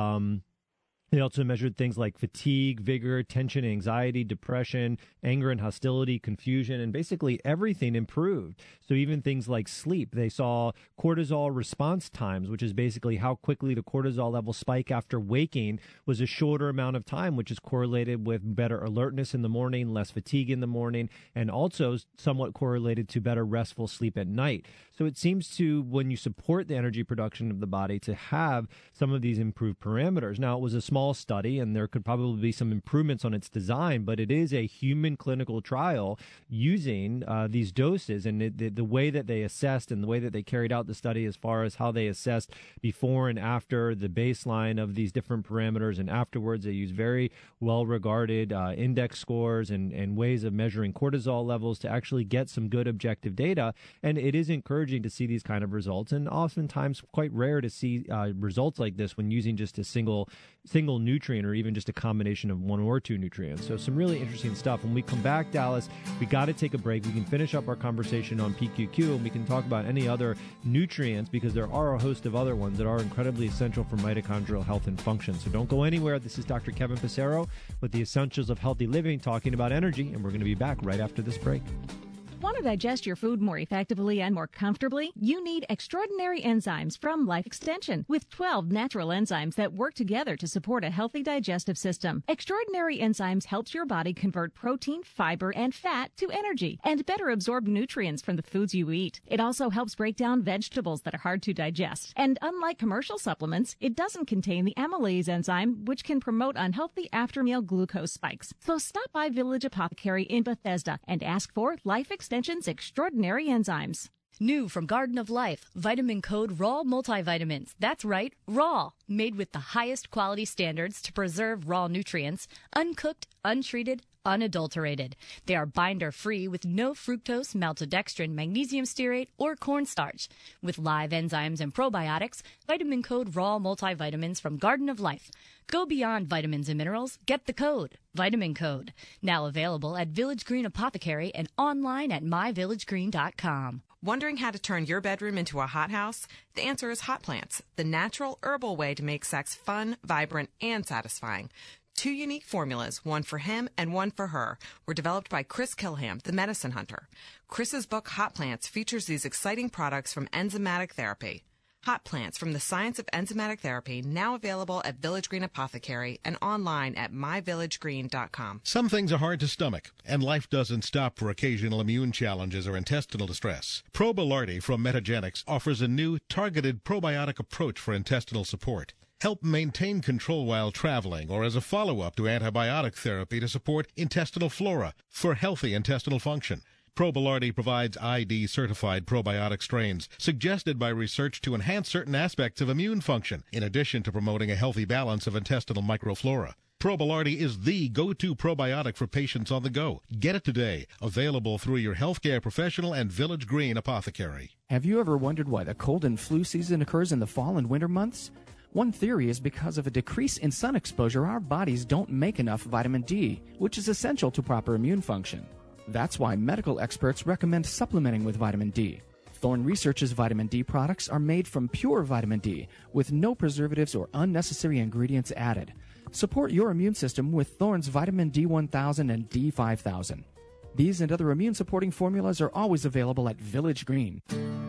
They also measured things like fatigue, vigor, tension, anxiety, depression, anger and hostility, confusion, and basically everything improved. So even things like sleep, they saw cortisol response times, which is basically how quickly the cortisol levels spike after waking, was a shorter amount of time, which is correlated with better alertness in the morning, less fatigue in the morning, and also somewhat correlated to better restful sleep at night. So it seems to, when you support the energy production of the body, to have some of these improved parameters. Now, it was a small study, and there could probably be some improvements on its design, but it is a human clinical trial using these doses, and the way that they assessed and the way that they carried out the study as far as how they assessed before and after the baseline of these different parameters, and afterwards they use very well-regarded index scores and ways of measuring cortisol levels to actually get some good objective data. And it is encouraging to see these kind of results, and oftentimes quite rare to see results like this when using just a single nutrient or even just a combination of one or two nutrients. So some really interesting stuff. When we come back, Dallas, we got to take a break. We can finish up our conversation on PQQ, and we can talk about any other nutrients, because there are a host of other ones that are incredibly essential for mitochondrial health and function. So don't go anywhere. This is Dr. Kevin Passero with the Essentials of Healthy Living, talking about energy, and we're going to be back right after this break. Want to digest your food more effectively and more comfortably? You need extraordinary enzymes from Life Extension, with 12 natural enzymes that work together to support a healthy digestive system. Extraordinary enzymes helps your body convert protein, fiber, and fat to energy and better absorb nutrients from the foods you eat. It also helps break down vegetables that are hard to digest. And unlike commercial supplements, it doesn't contain the amylase enzyme, which can promote unhealthy after-meal glucose spikes. So stop by Village Apothecary in Bethesda and ask for Life Extension's extraordinary enzymes. New from Garden of Life, Vitamin Code Raw Multivitamins. That's right, raw. Made with the highest quality standards to preserve raw nutrients, uncooked, untreated, unadulterated. They are binder-free with no fructose, maltodextrin, magnesium stearate, or cornstarch. With live enzymes and probiotics, Vitamin Code Raw Multivitamins from Garden of Life. Go beyond vitamins and minerals. Get the code. Vitamin Code. Now available at Village Green Apothecary and online at myvillagegreen.com. Wondering how to turn your bedroom into a hothouse? The answer is Hot Plants, the natural herbal way to make sex fun, vibrant, and satisfying. 2 unique formulas, one for him and one for her, were developed by Chris Kilham, the medicine hunter. Chris's book, Hot Plants, features these exciting products from enzymatic therapy. Hot Plants from the Science of Enzymatic Therapy, now available at Village Green Apothecary and online at myvillagegreen.com. Some things are hard to stomach, and life doesn't stop for occasional immune challenges or intestinal distress. Probilardi from Metagenics offers a new, targeted probiotic approach for intestinal support. Help maintain control while traveling or as a follow-up to antibiotic therapy to support intestinal flora for healthy intestinal function. Probilardi provides ID-certified probiotic strains suggested by research to enhance certain aspects of immune function, in addition to promoting a healthy balance of intestinal microflora. Probilardi is the go-to probiotic for patients on the go. Get it today. Available through your healthcare professional and Village Green Apothecary. Have you ever wondered why the cold and flu season occurs in the fall and winter months? One theory is because of a decrease in sun exposure, our bodies don't make enough vitamin D, which is essential to proper immune function. That's why medical experts recommend supplementing with vitamin D. Thorne Research's vitamin D products are made from pure vitamin D with no preservatives or unnecessary ingredients added. Support your immune system with Thorne's vitamin D1000 and D5000. These and other immune-supporting formulas are always available at Village Green.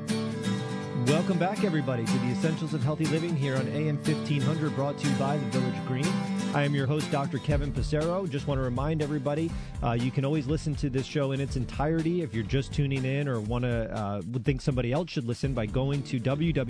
Welcome back, everybody, to the Essentials of Healthy Living here on AM 1500, brought to you by the Village Green. I am your host, Dr. Kevin Passero. Just want to remind everybody, you can always listen to this show in its entirety if you're just tuning in or would think somebody else should listen by going to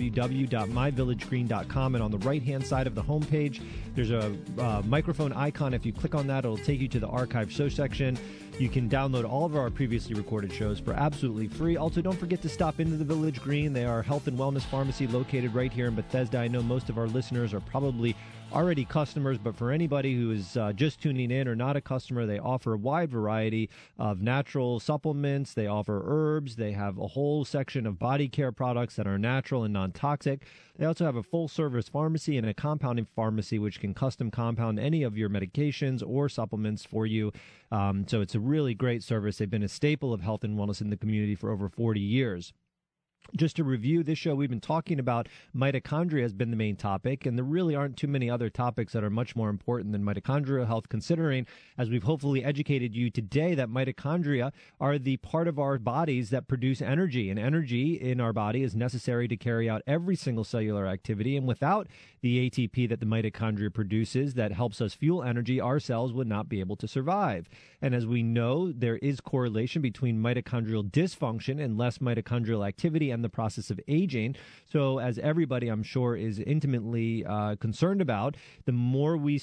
www.myvillagegreen.com, and on the right-hand side of the homepage, there's a microphone icon. If you click on that, it'll take you to the archive show section. You can download all of our previously recorded shows for absolutely free. Also, don't forget to stop into the Village Green. They are a health and wellness pharmacy located right here in Bethesda. I know most of our listeners are probably already customers, but for anybody who is just tuning in or not a customer, they offer a wide variety of natural supplements. They offer herbs. They have a whole section of body care products that are natural and non-toxic. They also have a full-service pharmacy and a compounding pharmacy, which can custom compound any of your medications or supplements for you. So it's a really great service. They've been a staple of health and wellness in the community for over 40 years. Just to review this show, we've been talking about mitochondria has been the main topic, and there really aren't too many other topics that are much more important than mitochondrial health, considering, as we've hopefully educated you today, that mitochondria are the part of our bodies that produce energy, and energy in our body is necessary to carry out every single cellular activity, and without the ATP that the mitochondria produces that helps us fuel energy, our cells would not be able to survive. And as we know, there is correlation between mitochondrial dysfunction and less mitochondrial activity and the process of aging. So as everybody, I'm sure, is intimately concerned about, the more we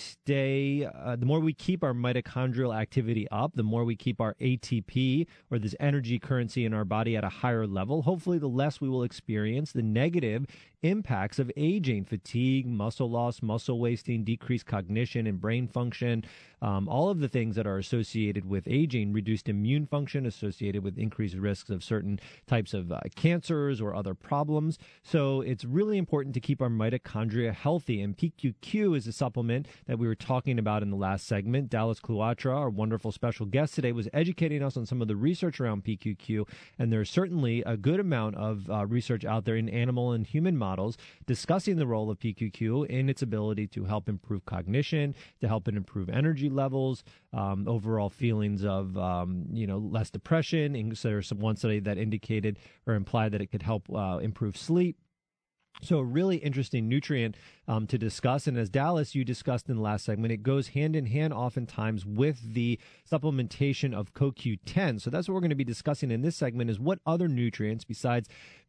the more we keep our mitochondrial activity up, the more we keep our ATP, or this energy currency in our body, at a higher level, hopefully the less we will experience the negative impacts of aging: fatigue, muscle loss, muscle wasting, decreased cognition and brain function, all of the things that are associated with aging, reduced immune function associated with increased risks of certain types of cancers or other problems. So it's really important to keep our mitochondria healthy, and PQQ is a supplement that we were talking about in the last segment. Dallas Kluatra, our wonderful special guest today, was educating us on some of the research around PQQ, and there's certainly a good amount of research out there in animal and human models discussing the role of PQQ in its ability to help improve cognition, to help it improve energy levels, overall feelings of less depression. And so there's one study that indicated or implied that it could help improve sleep. So a really interesting nutrient to discuss. And as Dallas, you discussed in the last segment, it goes hand in hand oftentimes with the supplementation of CoQ10. So that's what we're going to be discussing in this segment, is what other nutrients besides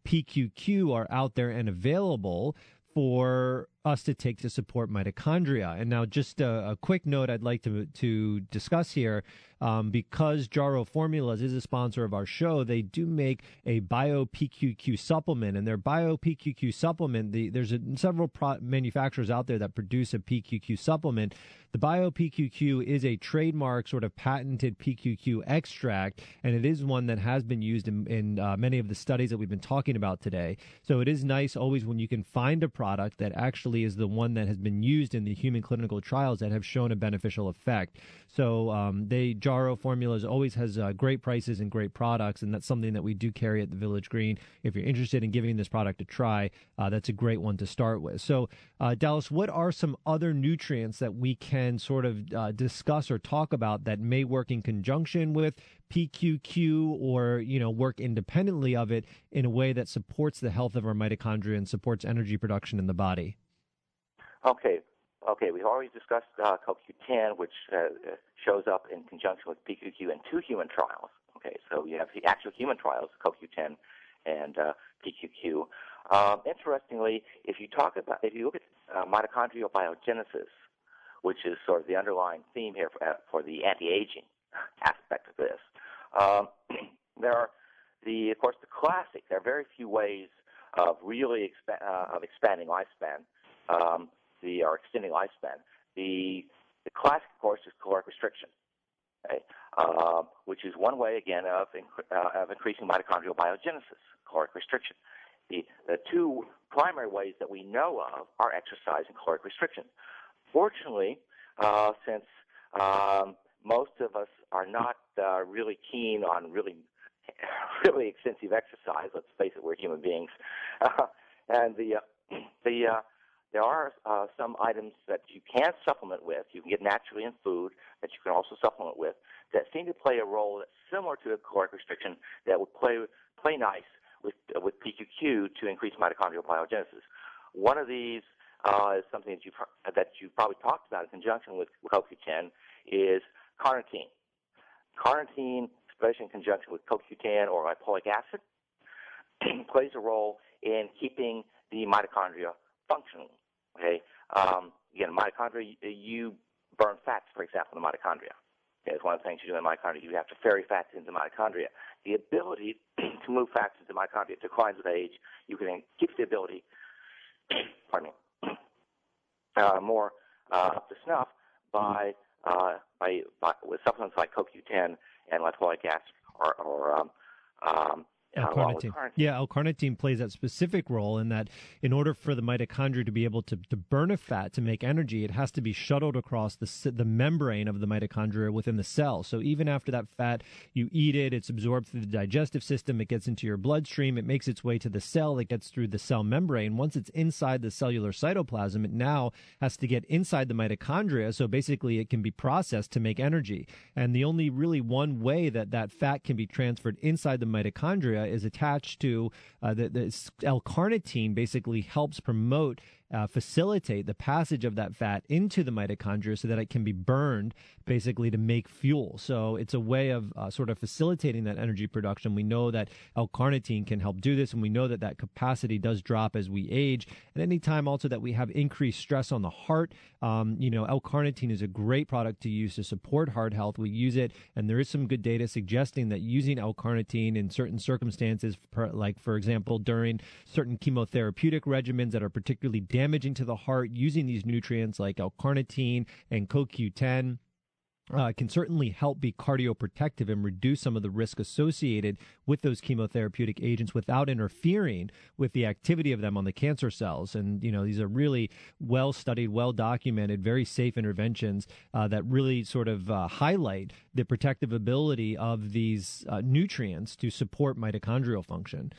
PQQ are out there and available for us to take to support mitochondria. And now just a quick note I'd like to discuss here, because Jarrow Formulas is a sponsor of our show, they do make a BioPQQ supplement, and their BioPQQ supplement, there's several manufacturers out there that produce a PQQ supplement. The BioPQQ is a trademark, sort of patented PQQ extract, and it is one that has been used in many of the studies that we've been talking about today. So it is nice always when you can find a product that actually is the one that has been used in the human clinical trials that have shown a beneficial effect. So Jarrow Formulas always has great prices and great products, and that's something that we do carry at the Village Green. If you're interested in giving this product a try, that's a great one to start with. So Dallas, what are some other nutrients that we can sort of discuss or talk about that may work in conjunction with PQQ, or work independently of it in a way that supports the health of our mitochondria and supports energy production in the body? Okay. We've already discussed CoQ10, which shows up in conjunction with PQQ in 2 human trials. Okay, so you have the actual human trials, CoQ10 and PQQ. Interestingly, if you look at mitochondrial biogenesis, which is sort of the underlying theme here for the anti-aging aspect of this, there are of course, the classic. There are very few ways of really expanding lifespan. Or extending lifespan. The classic, of course, is caloric restriction, okay? Which is one way, again, of increasing mitochondrial biogenesis, caloric restriction. The 2 primary ways that we know of are exercise and caloric restriction. Fortunately, since most of us are not really keen on really extensive exercise, let's face it, we're human beings, and there are some items that you can supplement with, you can get naturally in food, that you can also supplement with, that seem to play a role that's similar to a caloric restriction, that would play nice with PQQ to increase mitochondrial biogenesis. One of these is something that you've probably talked about in conjunction with CoQ10, is carnitine. Carnitine, especially in conjunction with CoQ10 or lipoic acid, plays a role in keeping the mitochondria functioning. Okay. Again, mitochondria, you burn fats, for example, in the mitochondria. Okay, it's one of the things you do in the mitochondria. You have to ferry fats into mitochondria. The ability to move fats into mitochondria declines with age. You can keep the ability, more up to snuff with supplements like CoQ10 and lipoic acid or L-carnitine. Yeah, L-carnitine plays that specific role in that in order for the mitochondria to be able to burn a fat to make energy, it has to be shuttled across the membrane of the mitochondria within the cell. So even after that fat, you eat it, it's absorbed through the digestive system, it gets into your bloodstream, it makes its way to the cell, it gets through the cell membrane. Once it's inside the cellular cytoplasm, it now has to get inside the mitochondria, so basically it can be processed to make energy. And the only really one way that that fat can be transferred inside the mitochondria is attached to the L-carnitine basically helps promote facilitate the passage of that fat into the mitochondria so that it can be burned basically to make fuel. So it's a way of sort of facilitating that energy production. We know that L-carnitine can help do this, and we know that that capacity does drop as we age. And any time also that we have increased stress on the heart, L-carnitine is a great product to use to support heart health. We use it, and there is some good data suggesting that using L-carnitine in certain circumstances, like for example during certain chemotherapeutic regimens that are particularly damaging to the heart, using these nutrients like L-carnitine and CoQ10 can certainly help be cardioprotective and reduce some of the risk associated with those chemotherapeutic agents without interfering with the activity of them on the cancer cells. And, these are really well-studied, well-documented, very safe interventions that really sort of highlight the protective ability of these nutrients to support mitochondrial function.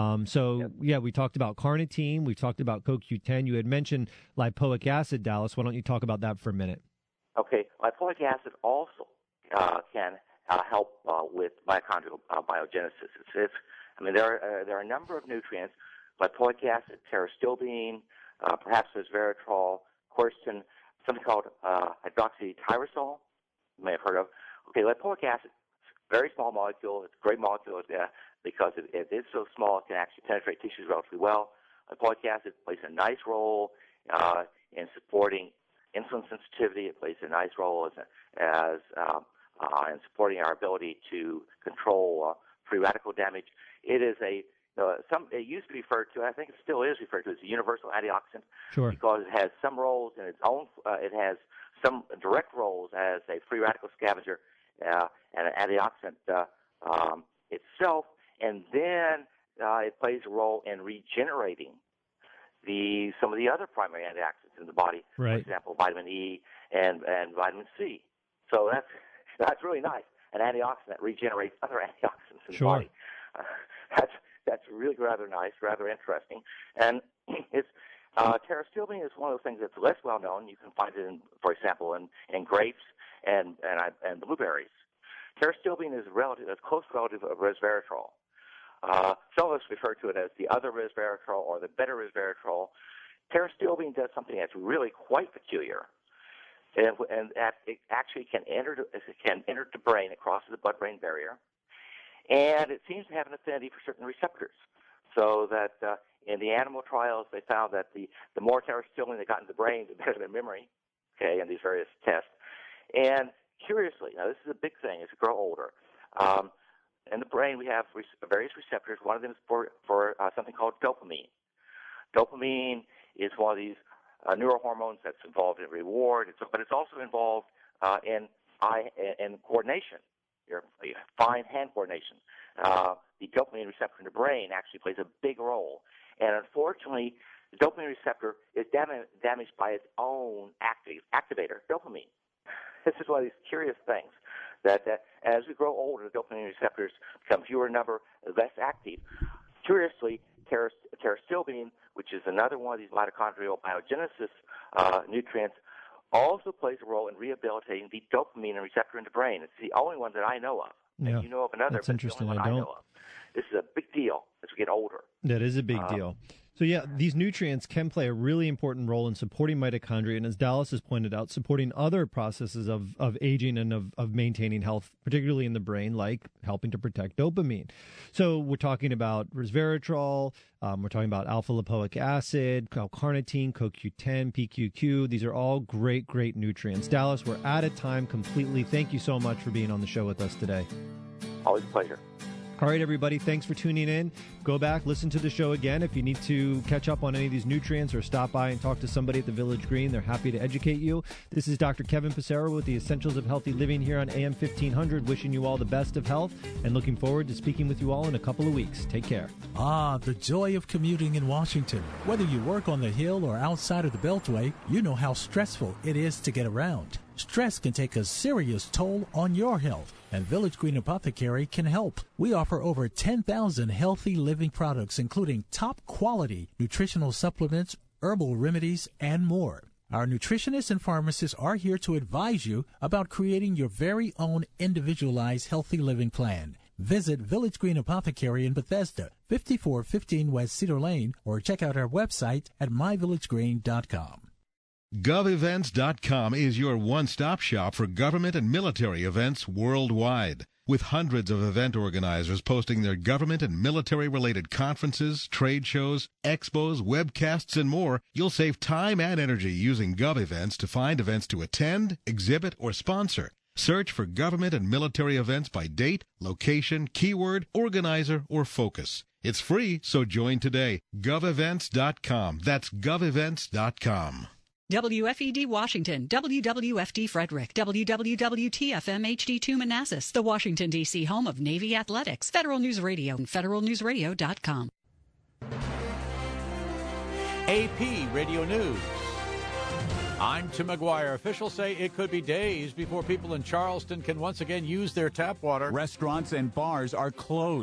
We talked about carnitine. We talked about CoQ10. You had mentioned lipoic acid, Dallas. Why don't you talk about that for a minute? Okay. Lipoic acid also can help with mitochondrial biogenesis. There are a number of nutrients, lipoic acid, pterostilbene, perhaps resveratrol, quercetin, something called hydroxytyrosol, you may have heard of. Okay, lipoic acid, very small molecule. It's a great molecule because it is so small, it can actually penetrate tissues relatively well. Lipoic acid plays a nice role in supporting insulin sensitivity. It plays a nice role in supporting our ability to control free radical damage. It is it used to be referred to, I think it still is referred to as a universal antioxidant, sure, because it has some roles in its own. It has some direct roles as a free radical scavenger and an antioxidant itself, and then it plays a role in regenerating some of the other primary antioxidants in the body, right. For example, vitamin E and vitamin C. So that's really nice. An antioxidant that regenerates other antioxidants in the body. That's really rather nice, rather interesting. And it's pterostilbene is one of those things that's less well known. You can find it, for example, in grapes and blueberries. Pterostilbene is a close relative of resveratrol. Some of us refer to it as the other resveratrol or the better resveratrol. Pterostilbene does something that's really quite peculiar, and that it actually can enter the brain. It crosses the blood-brain barrier, and it seems to have an affinity for certain receptors. So that in the animal trials, they found that the more pterostilbene they got in the brain, the better their memory. Okay, in these various tests. And curiously, now this is a big thing as we grow older. In the brain, we have various receptors. One of them is for something called dopamine. Dopamine is one of these neurohormones that's involved in reward, but it's also involved in coordination, your fine hand coordination. The dopamine receptor in the brain actually plays a big role. And unfortunately, the dopamine receptor is damaged by its own activator, dopamine. This is one of these curious things that as we grow older, the dopamine receptors become fewer in number, less active. Curiously, pterostilbene, which is another one of these mitochondrial biogenesis nutrients, also plays a role in rehabilitating the dopamine receptor in the brain. It's the only one that I know of. Yeah, and you know of another. That's interesting. I know of. This is a big deal as we get older. That is a big deal. So, these nutrients can play a really important role in supporting mitochondria, and as Dallas has pointed out, supporting other processes of aging and of maintaining health, particularly in the brain, like helping to protect dopamine. So we're talking about resveratrol, we're talking about alpha-lipoic acid, L-carnitine, CoQ10, PQQ. These are all great, great nutrients. Dallas, we're out of time completely. Thank you so much for being on the show with us today. Always a pleasure. All right, everybody, thanks for tuning in. Go back, listen to the show again. If you need to catch up on any of these nutrients or stop by and talk to somebody at the Village Green, they're happy to educate you. This is Dr. Kevin Passero with the Essentials of Healthy Living here on AM 1500, wishing you all the best of health and looking forward to speaking with you all in a couple of weeks. Take care. Ah, the joy of commuting in Washington. Whether you work on the Hill or outside of the Beltway, you know how stressful it is to get around. Stress can take a serious toll on your health, and Village Green Apothecary can help. We offer over 10,000 healthy living products, including top-quality nutritional supplements, herbal remedies, and more. Our nutritionists and pharmacists are here to advise you about creating your very own individualized healthy living plan. Visit Village Green Apothecary in Bethesda, 5415 West Cedar Lane, or check out our website at myvillagegreen.com. GovEvents.com is your one-stop shop for government and military events worldwide. With hundreds of event organizers posting their government and military-related conferences, trade shows, expos, webcasts, and more, you'll save time and energy using GovEvents to find events to attend, exhibit, or sponsor. Search for government and military events by date, location, keyword, organizer, or focus. It's free, so join today. GovEvents.com. That's GovEvents.com. WFED Washington, WWFD Frederick, WWWTFM HD2 Manassas, the Washington, D.C. home of Navy Athletics, Federal News Radio, and federalnewsradio.com. AP Radio News. I'm Tim McGuire. Officials say it could be days before people in Charleston can once again use their tap water. Restaurants and bars are closed.